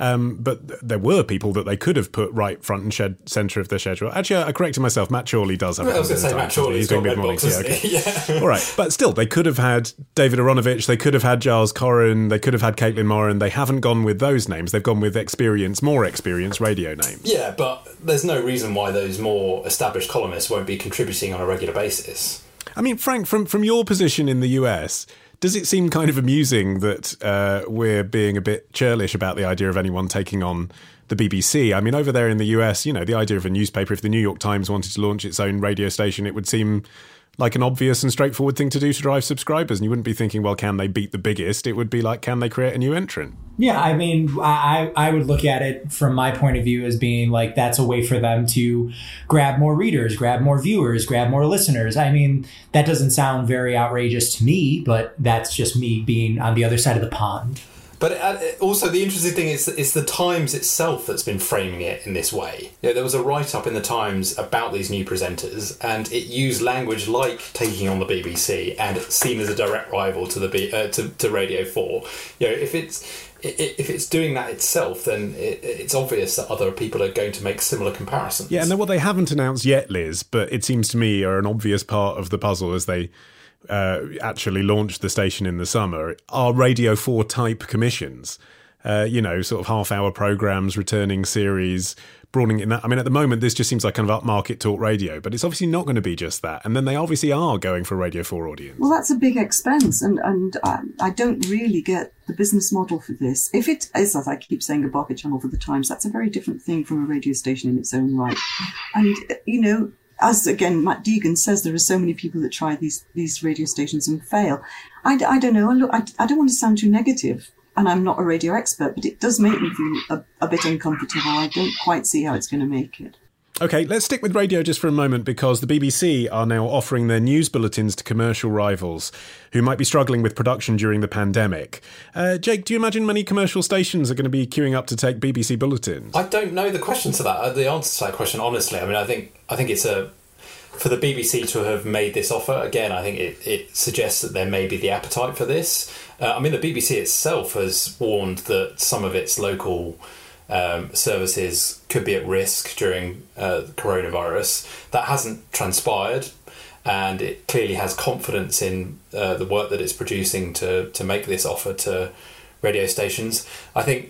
But there were people that they could have put right front and centre of their schedule. Actually, I corrected myself. Matt Chorley does have. I was going to say Matt Chorley. He's doing Mid Morning. Yeah. All right, but still, they could have had David Aronovich. They could have had Giles Corran. They could have had Caitlin Moran. They haven't gone with those names. They've gone with more experienced radio names. Yeah, but there's no reason why those more established columnists won't be contributing on a regular basis. I mean, Frank, from your position in the US, does it seem kind of amusing that we're being a bit churlish about the idea of anyone taking on the BBC? I mean, over there in the US, the idea of a newspaper, if the New York Times wanted to launch its own radio station, it would seem like an obvious and straightforward thing to do to drive subscribers. And you wouldn't be thinking, well, can they beat the biggest? It would be like, can they create a new entrant? Yeah, I mean, I would look at it from my point of view as being like that's a way for them to grab more readers, grab more viewers, grab more listeners. I mean, that doesn't sound very outrageous to me, but that's just me being on the other side of the pond. But also the interesting thing is it's the Times itself that's been framing it in this way. There was a write-up in the Times about these new presenters, and it used language like taking on the BBC and seen as a direct rival to to Radio 4. If it's doing that itself, then it's obvious that other people are going to make similar comparisons. Yeah, and then what they haven't announced yet, Liz, but it seems to me are an obvious part of the puzzle as they actually launched the station in the summer, are Radio 4 type commissions. Sort of half-hour programmes, returning series, broadening in that. I mean, at the moment, this just seems like kind of upmarket talk radio, but it's obviously not going to be just that. And then they obviously are going for a Radio 4 audience. Well, that's a big expense, and I don't really get the business model for this. If it is, as I keep saying, a Barker channel for the Times, that's a very different thing from a radio station in its own right. And, as again, Matt Deegan says, there are so many people that try these radio stations and fail. I don't know. Look, I don't want to sound too negative, and I'm not a radio expert, but it does make me feel a bit uncomfortable. I don't quite see how it's going to make it. OK, let's stick with radio just for a moment, because the BBC are now offering their news bulletins to commercial rivals who might be struggling with production during the pandemic. Jake, do you imagine many commercial stations are going to be queuing up to take BBC bulletins? I don't know the answer to that question, honestly. I mean, I think it's for the BBC to have made this offer, again, I think it suggests that there may be the appetite for this. I mean, the BBC itself has warned that some of its local services could be at risk during coronavirus. That hasn't transpired, and it clearly has confidence in the work that it's producing to make this offer to radio stations. I think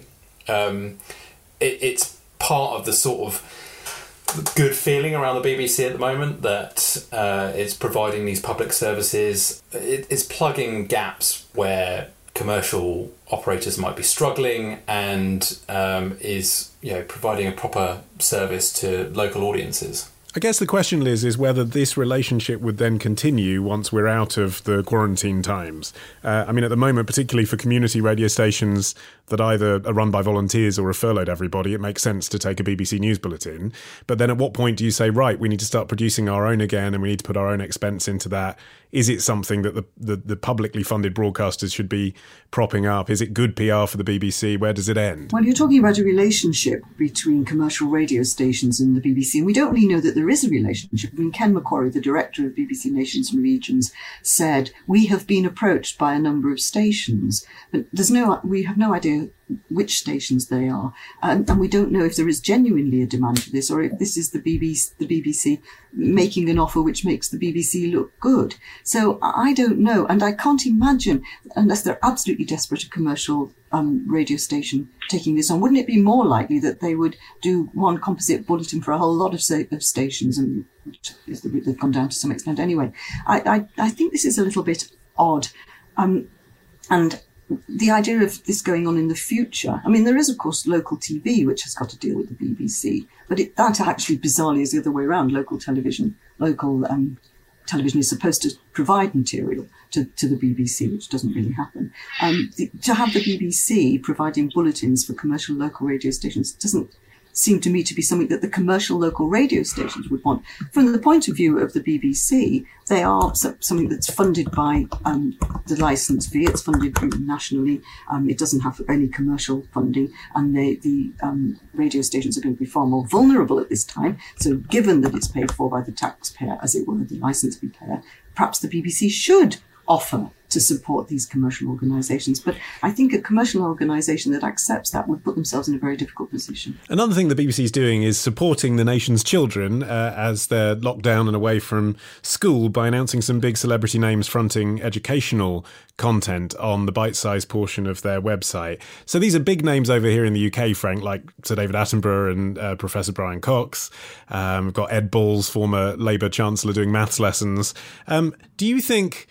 it's part of the sort of good feeling around the BBC at the moment that it's providing these public services. It's plugging gaps where commercial operators might be struggling, and is providing a proper service to local audiences. I guess the question, Liz, is whether this relationship would then continue once we're out of the quarantine times. I mean, at the moment, particularly for community radio stations that either are run by volunteers or have furloughed everybody, it makes sense to take a BBC News bulletin. But then at what point do you say, right, we need to start producing our own again and we need to put our own expense into that? Is it something that the publicly funded broadcasters should be propping up? Is it good PR for the BBC? Where does it end? Well, you're talking about a relationship between commercial radio stations and the BBC, and we don't really know that there is a relationship. I mean, Ken McQuarrie, the director of BBC Nations and Regions, said, we have been approached by a number of stations, but we have no idea which stations they are. And we don't know if there is genuinely a demand for this, or if this is the BBC making an offer which makes the BBC look good. So I don't know. And I can't imagine, unless they're absolutely desperate, a commercial radio station taking this on. Wouldn't it be more likely that they would do one composite bulletin for a whole lot of stations? And they've gone down to some extent anyway. I think this is a little bit odd. And the idea of this going on in the future, I mean, there is, of course, local TV, which has got to deal with the BBC, but that actually bizarrely is the other way around. Local television is supposed to provide material to the BBC, which doesn't really happen. To have the BBC providing bulletins for commercial local radio stations doesn't seem to me to be something that the commercial local radio stations would want. From the point of view of the BBC, they are something that's funded by the licence fee. It's funded nationally. It doesn't have any commercial funding, and the radio stations are going to be far more vulnerable at this time. So given that it's paid for by the taxpayer, as it were, the licence fee payer, perhaps the BBC should offer to support these commercial organisations. But I think a commercial organisation that accepts that would put themselves in a very difficult position. Another thing the BBC is doing is supporting the nation's children as they're locked down and away from school by announcing some big celebrity names fronting educational content on the bite-sized portion of their website. So these are big names over here in the UK, Frank, like Sir David Attenborough and Professor Brian Cox. We've got Ed Balls, former Labour Chancellor, doing maths lessons. Do you think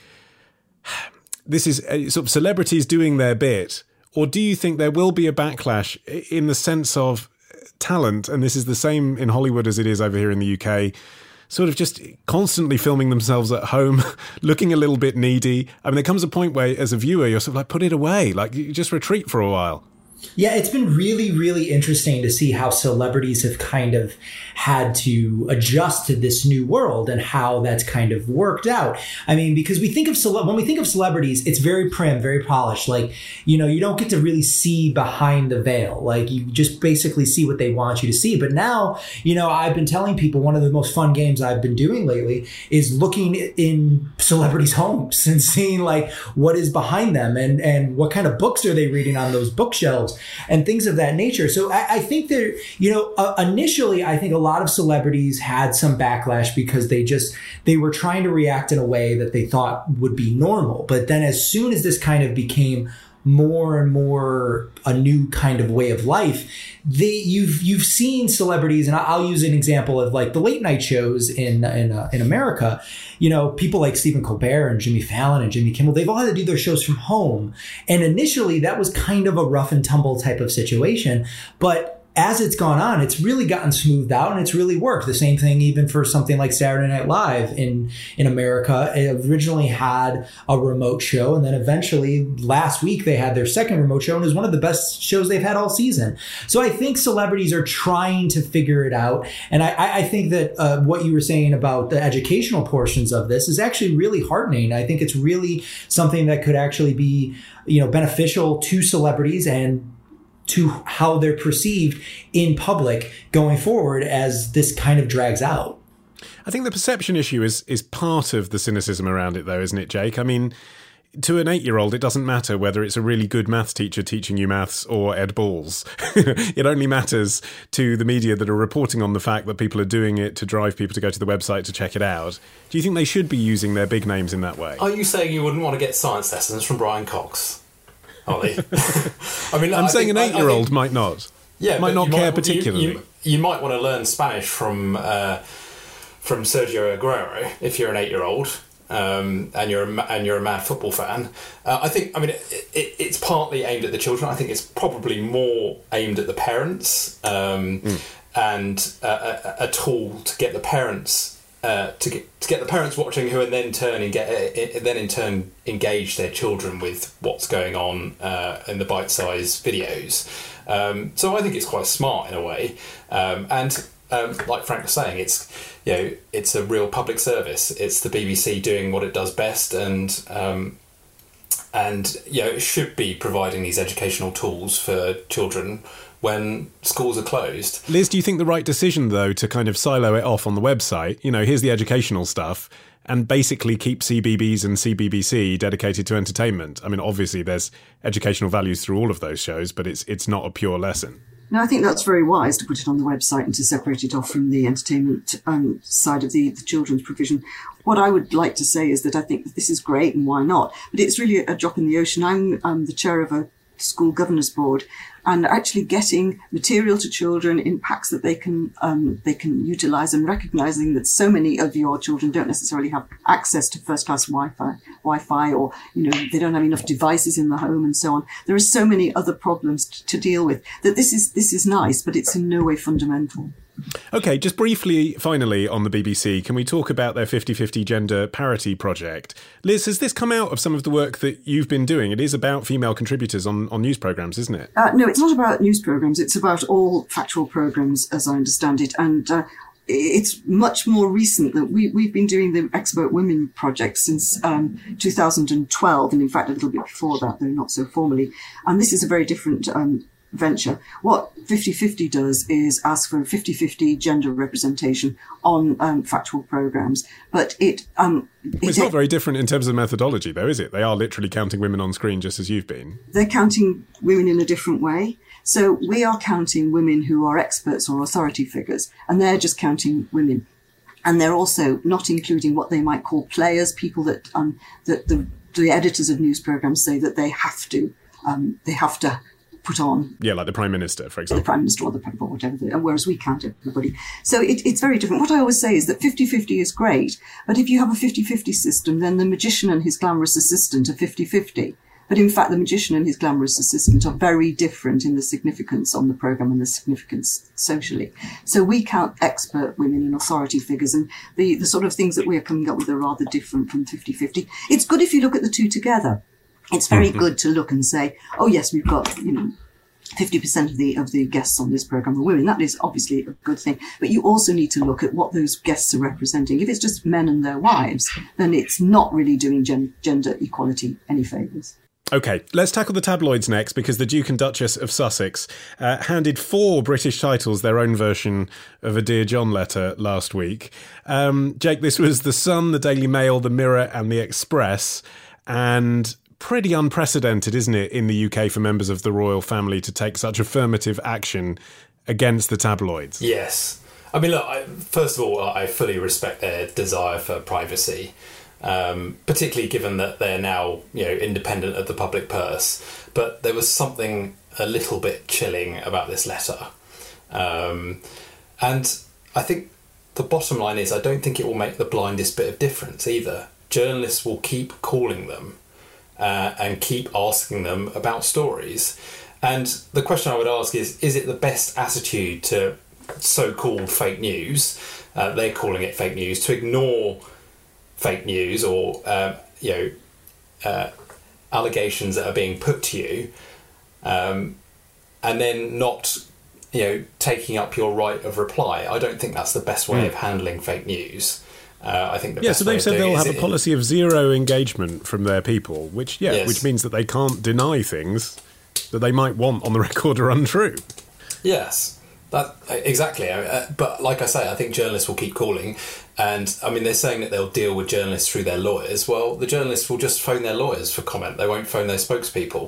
this is sort of celebrities doing their bit, or do you think there will be a backlash in the sense of talent, and this is the same in Hollywood as it is over here in the UK, sort of just constantly filming themselves at home, looking a little bit needy? I mean, there comes a point where, as a viewer, you're sort of like, put it away, like you just retreat for a while. Yeah, it's been really, really interesting to see how celebrities have kind of had to adjust to this new world and how that's kind of worked out. I mean, because when we think of celebrities, it's very prim, very polished. Like, you don't get to really see behind the veil. Like, you just basically see what they want you to see. But now, I've been telling people one of the most fun games I've been doing lately is looking in celebrities' homes and seeing like what is behind them and what kind of books are they reading on those bookshelves and things of that nature. So I think that, initially, I think a lot of celebrities had some backlash because they were trying to react in a way that they thought would be normal. But then as soon as this kind of became more and more a new kind of way of life, you've seen celebrities, and I'll use an example of like the late night shows in America. People like Stephen Colbert and Jimmy Fallon and Jimmy Kimmel, they've all had to do their shows from home. And initially that was kind of a rough and tumble type of situation. But as it's gone on, it's really gotten smoothed out and it's really worked. The same thing even for something like Saturday Night Live in America. It originally had a remote show, and then eventually last week they had their second remote show, and it was one of the best shows they've had all season. So I think celebrities are trying to figure it out. And I think that what you were saying about the educational portions of this is actually really heartening. I think it's really something that could actually be, beneficial to celebrities and to how they're perceived in public going forward as this kind of drags out. I think the perception issue is part of the cynicism around it, though, isn't it, Jake? I mean, to an 8-year-old, it doesn't matter whether it's a really good maths teacher teaching you maths or Ed Balls. It only matters to the media that are reporting on the fact that people are doing it to drive people to go to the website to check it out. Do you think they should be using their big names in that way? Are you saying you wouldn't want to get science lessons from Brian Cox? Ollie? I mean, I'm saying an 8-year-old might not. Yeah, might not care particularly. You might want to learn Spanish from Sergio Aguero if you're an 8-year-old. And you're a mad football fan. It's partly aimed at the children. I think it's probably more aimed at the parents, and a tool to get the parents to get the parents watching, who in turn engage their children with what's going on in the bite-sized videos. So I think it's quite smart in a way, and. Like Frank was saying, it's a real public service. It's the BBC doing what it does best, and it should be providing these educational tools for children when schools are closed. Liz, do you think the right decision, though, to kind of silo it off on the website? Here's the educational stuff, and basically keep CBeebies and CBBC dedicated to entertainment. I mean, obviously there's educational values through all of those shows, but it's not a pure lesson. No, I think that's very wise to put it on the website and to separate it off from the entertainment side of the children's provision. What I would like to say is that I think that this is great, and why not? But it's really a drop in the ocean. I'm the chair of a school governors board, and actually getting material to children in packs that they can utilise, and recognising that so many of your children don't necessarily have access to first-class Wi-Fi, or they don't have enough devices in the home, and so on. There are so many other problems to deal with. That this is nice, but it's in no way fundamental. Okay, just briefly, finally, on the BBC, can we talk about their 50-50 gender parity project? Liz, has this come out of some of the work that you've been doing? It is about female contributors on news programmes, isn't it? No, it's not about news programmes. It's about all factual programmes, as I understand it. And it's much more recent that we've been doing the Expert Women project since 2012, and in fact a little bit before that, though not so formally. And this is a very different venture. What 50-50 does is ask for 50-50 gender representation on factual programmes. But it's not very different in terms of methodology, though, is it? They are literally counting women on screen just as you've been. They're counting women in a different way. So we are counting women who are experts or authority figures, and they're just counting women. And they're also not including what they might call players, people that the editors of news programmes say that they have to put on. Yeah, like the Prime Minister, for example. The Prime Minister or the Pope or whatever, whereas we count everybody. So it's very different. What I always say is that 50-50 is great, but if you have a 50-50 system, then the magician and his glamorous assistant are 50-50. But in fact, the magician and his glamorous assistant are very different in the significance on the programme and the significance socially. So we count expert women and authority figures, and the sort of things that we are coming up with are rather different from 50-50. It's good if you look at the two together. It's very good to look and say, oh yes, we've got 50% of the guests on this programme are women. That is obviously a good thing. But you also need to look at what those guests are representing. If it's just men and their wives, then it's not really doing gender equality any favours. OK, let's tackle the tabloids next, because the Duke and Duchess of Sussex handed 4 British titles their own version of a Dear John letter last week. Jake, this was The Sun, the Daily Mail, the Mirror and the Express, and pretty unprecedented, isn't it, in the UK for members of the royal family to take such affirmative action against the tabloids? Yes. I mean, look, first of all, I fully respect their desire for privacy, particularly given that they're now, independent of the public purse. But there was something a little bit chilling about this letter. And I think the bottom line is I don't think it will make the blindest bit of difference either. Journalists will keep calling them and keep asking them about stories. And the question I would ask is it the best attitude to so-called fake news? They're calling it fake news, to ignore fake news or allegations that are being put to you, and then not taking up your right of reply. I don't think that's the best way of handling fake news. I think so they've said they'll have a policy of zero engagement from their people, which means that they can't deny things that they might want on the record are untrue. Yes, exactly. But like I say, I think journalists will keep calling, and I mean they're saying that they'll deal with journalists through their lawyers. Well, the journalists will just phone their lawyers for comment. They won't phone their spokespeople.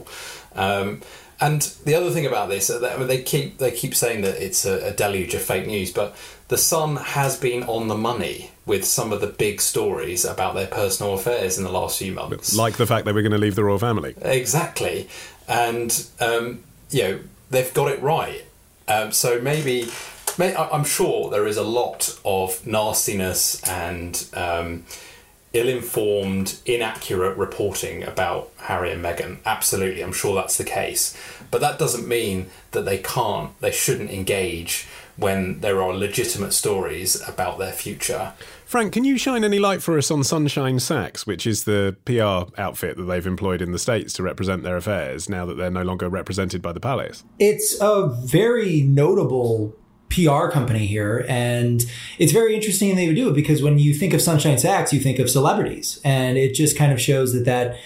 And the other thing about this, they keep saying that it's a deluge of fake news, but The Sun has been on the money with some of the big stories about their personal affairs in the last few months. Like the fact they were going to leave the royal family. Exactly. And, they've got it right. So maybe I'm sure there is a lot of nastiness and ill-informed, inaccurate reporting about Harry and Meghan. Absolutely, I'm sure that's the case. But that doesn't mean that they shouldn't engage when there are legitimate stories about their future. Frank, can you shine any light for us on Sunshine Sachs, which is the PR outfit that they've employed in the States to represent their affairs now that they're no longer represented by the palace? It's a very notable PR company here, and it's very interesting they would do it because when you think of Sunshine Sachs, you think of celebrities, and it just kind of shows that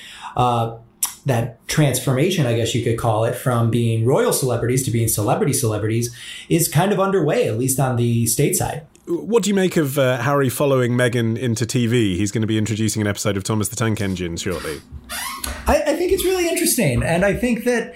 transformation, I guess you could call it, from being royal celebrities to being celebrities is kind of underway, at least on the stateside. What do you make of Harry following Meghan into TV? He's going to be introducing an episode of Thomas the Tank Engine shortly. I think it's really interesting. And I think that,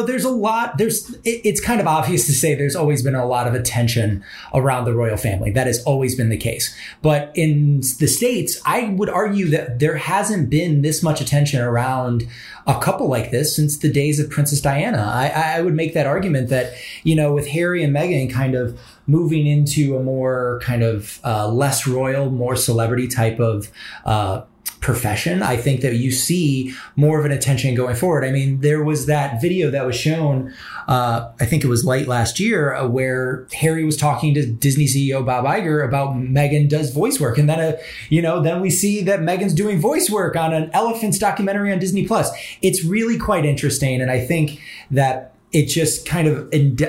it's kind of obvious to say there's always been a lot of attention around the royal family. That has always been the case. But in the States, I would argue that there hasn't been this much attention around a couple like this since the days of Princess Diana. I would make that argument that, with Harry and Meghan kind of moving into a more kind of less royal, more celebrity type of profession, I think that you see more of an attention going forward. I mean, there was that video that was shown, I think it was late last year, where Harry was talking to Disney CEO Bob Iger about Meghan does voice work. And then, then we see that Meghan's doing voice work on an elephants documentary on Disney Plus. It's really quite interesting. And I think that it just kind of,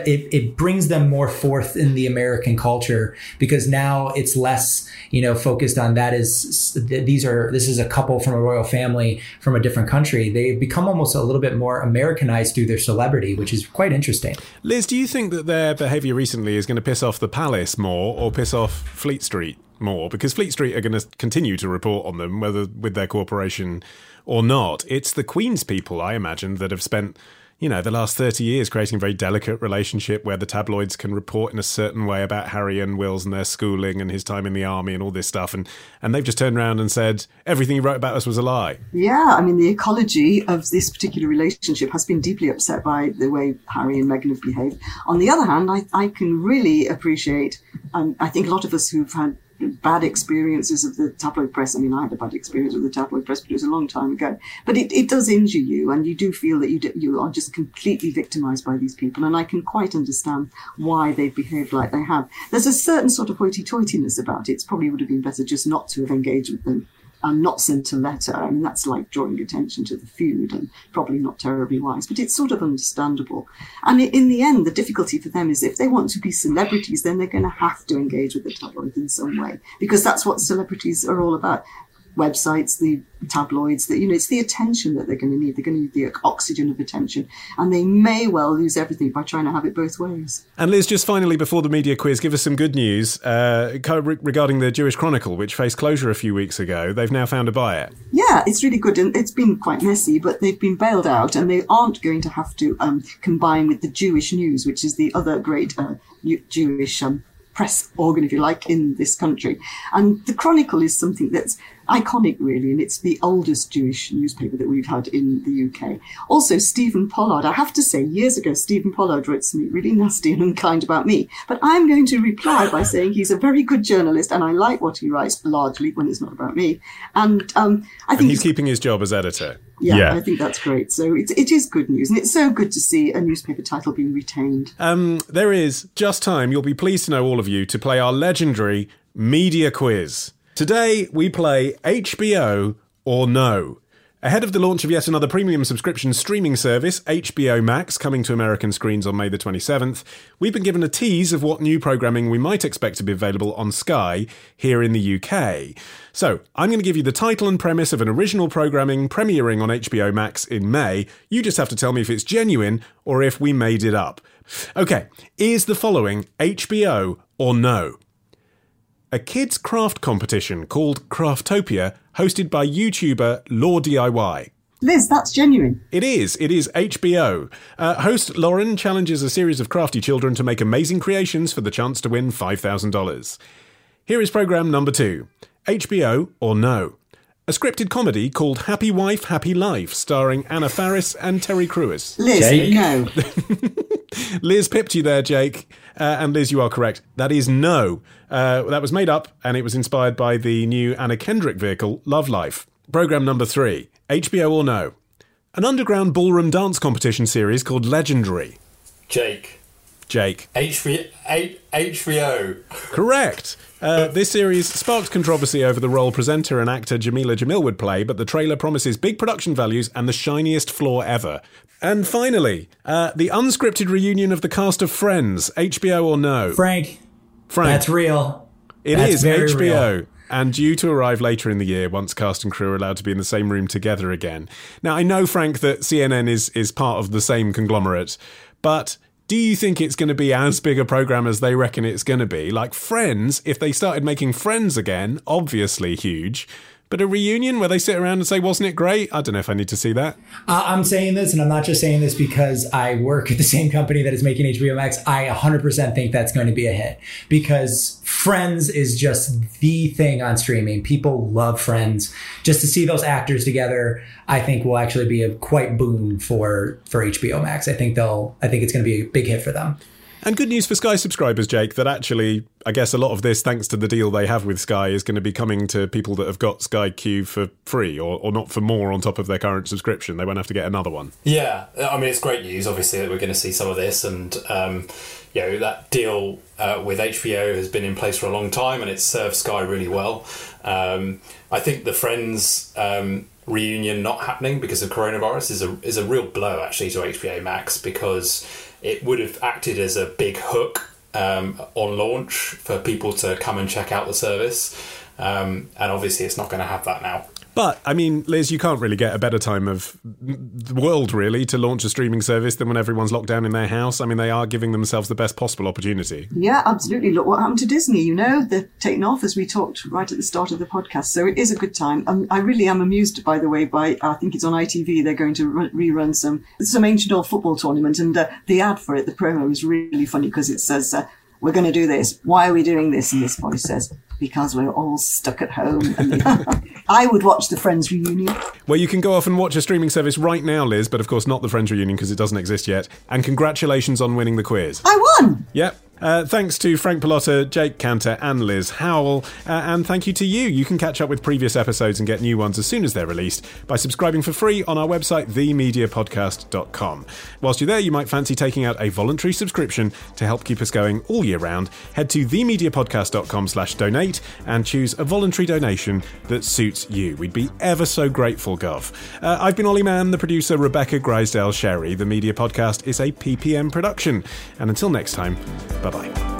it brings them more forth in the American culture because now it's less, focused on this is a couple from a royal family from a different country. They become almost a little bit more Americanized through their celebrity, which is quite interesting. Liz, do you think that their behaviour recently is going to piss off the palace more or piss off Fleet Street more? Because Fleet Street are going to continue to report on them, whether with their cooperation or not. It's the Queen's people, I imagine, that have spent the last 30 years creating a very delicate relationship where the tabloids can report in a certain way about Harry and Wills and their schooling and his time in the army and all this stuff. And they've just turned around and said, everything you wrote about us was a lie. Yeah, I mean, the ecology of this particular relationship has been deeply upset by the way Harry and Meghan have behaved. On the other hand, I can really appreciate, I think a lot of us who've had bad experiences of the tabloid press. I mean, I had a bad experience with the tabloid press, but it was a long time ago. But it does injure you, and you do feel that you are just completely victimised by these people. And I can quite understand why they've behaved like they have. There's a certain sort of hoity-toityness about it. It probably would have been better just not to have engaged with them and not sent a letter. I mean, that's like drawing attention to the feud and probably not terribly wise, but it's sort of understandable. And in the end, the difficulty for them is if they want to be celebrities, then they're going to have to engage with the tabloids in some way, because that's what celebrities are all about. Websites, the tabloids, it's the attention that they're going to need. They're going to need the oxygen of attention, and they may well lose everything by trying to have it both ways. And Liz, just finally before the media quiz, give us some good news regarding the Jewish Chronicle, which faced closure a few weeks ago. They've now found a buyer. Yeah, it's really good, and it's been quite messy, but they've been bailed out, and they aren't going to have to combine with the Jewish News, which is the other great Jewish press organ, if you like, in this country. And the Chronicle is something that's iconic, really, and it's the oldest Jewish newspaper that we've had in the UK. Also, Stephen Pollard, I have to say, years ago, Stephen Pollard wrote something really nasty and unkind about me, but I'm going to reply by saying he's a very good journalist, and I like what he writes, largely when it's not about me. And I think he's keeping his job as editor. Yeah, I think that's great. So it is good news, and it's so good to see a newspaper title being retained. There is just time, you'll be pleased to know, all of you, to play our legendary media quiz. Today we play HBO or No. Ahead of the launch of yet another premium subscription streaming service, HBO Max, coming to American screens on May the 27th, we've been given a tease of what new programming we might expect to be available on Sky here in the UK. So, I'm going to give you the title and premise of an original programming premiering on HBO Max in May. You just have to tell me if it's genuine or if we made it up. Okay, is the following HBO or No? A kids' craft competition called Craftopia, hosted by YouTuber Law DIY. Liz, that's genuine. It is HBO. Host Lauren challenges a series of crafty children to make amazing creations for the chance to win $5,000. Here is programme number 2. HBO or No? A scripted comedy called Happy Wife, Happy Life, starring Anna Faris and Terry Crews. Liz, Jake? no. Liz pipped you there, Jake. And Liz, you are correct. That is No. That was made up, and it was inspired by the new Anna Kendrick vehicle, Love Life. Programme number 3. HBO or No? An underground ballroom dance competition series called Legendary. Jake. HBO. Correct. This series sparked controversy over the role presenter and actor Jamila Jamil would play, but the trailer promises big production values and the shiniest floor ever. And finally, the unscripted reunion of the cast of Friends, HBO or No? Frank. That's real. That's very HBO. real. And due to arrive later in the year once cast and crew are allowed to be in the same room together again. Now, I know, Frank, that CNN is part of the same conglomerate, but do you think it's going to be as big a programme as they reckon it's going to be? Like Friends, if they started making Friends again, obviously huge. But a reunion where they sit around and say, wasn't it great? I don't know if I need to see that. I'm saying this, and I'm not just saying this because I work at the same company that is making HBO Max. I 100% think that's going to be a hit because Friends is just the thing on streaming. People love Friends. Just to see those actors together, I think will actually be a quite boon for HBO Max. I think it's going to be a big hit for them. And good news for Sky subscribers, Jake, that actually, I guess a lot of this, thanks to the deal they have with Sky, is going to be coming to people that have got Sky Q for free or not for more on top of their current subscription. They won't have to get another one. Yeah, I mean, it's great news, obviously, that we're going to see some of this. And, that deal with HBO has been in place for a long time and it's served Sky really well. I think the Friends reunion not happening because of coronavirus is a real blow, actually, to HBO Max because it would have acted as a big hook on launch for people to come and check out the service. And obviously it's not going to have that now. But, I mean, Liz, you can't really get a better time of the world, really, to launch a streaming service than when everyone's locked down in their house. I mean, they are giving themselves the best possible opportunity. Yeah, absolutely. Look what happened to Disney, they're taking off, as we talked right at the start of the podcast. So it is a good time. I really am amused, by the way, by, I think it's on ITV, they're going to rerun some ancient old football tournament. And the ad for it, the promo, is really funny because it says, we're going to do this. Why are we doing this? And this voice says, because we're all stuck at home. And I would watch the Friends reunion. Well, you can go off and watch a streaming service right now, Liz, but of course not the Friends reunion because it doesn't exist yet. And congratulations on winning the quiz. I won! Yep. Thanks to Frank Pallotta, Jake Cantor and Liz Howell. And thank you to you. You can catch up with previous episodes and get new ones as soon as they're released by subscribing for free on our website, themediapodcast.com. Whilst you're there, you might fancy taking out a voluntary subscription to help keep us going all year round. Head to themediapodcast.com/donate and choose a voluntary donation that suits you. We'd be ever so grateful, Gov. I've been Ollie Mann, the producer Rebecca Grisdale-Sherry. The Media Podcast is a PPM production. And until next time, bye-bye.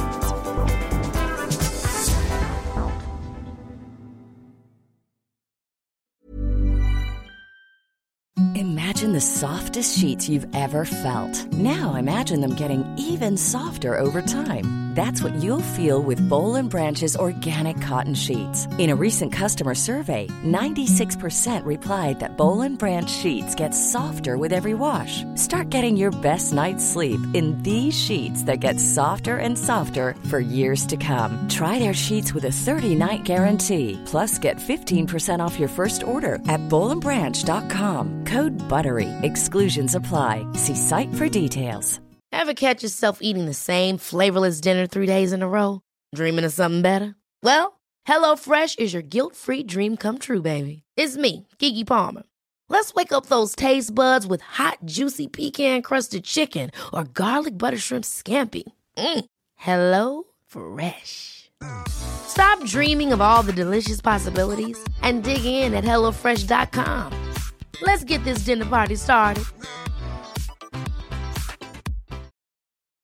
Imagine the softest sheets you've ever felt. Now imagine them getting even softer over time. That's what you'll feel with Boll & Branch's organic cotton sheets. In a recent customer survey, 96% replied that Boll & Branch sheets get softer with every wash. Start getting your best night's sleep in these sheets that get softer and softer for years to come. Try their sheets with a 30-night guarantee. Plus, get 15% off your first order at bollandbranch.com. Code BUTTERY. Exclusions apply. See site for details. Ever catch yourself eating the same flavorless dinner 3 days in a row? Dreaming of something better? Well, HelloFresh is your guilt-free dream come true, baby. It's me, Keke Palmer. Let's wake up those taste buds with hot, juicy pecan-crusted chicken or garlic butter shrimp scampi. Hello Fresh. Stop dreaming of all the delicious possibilities and dig in at HelloFresh.com. Let's get this dinner party started.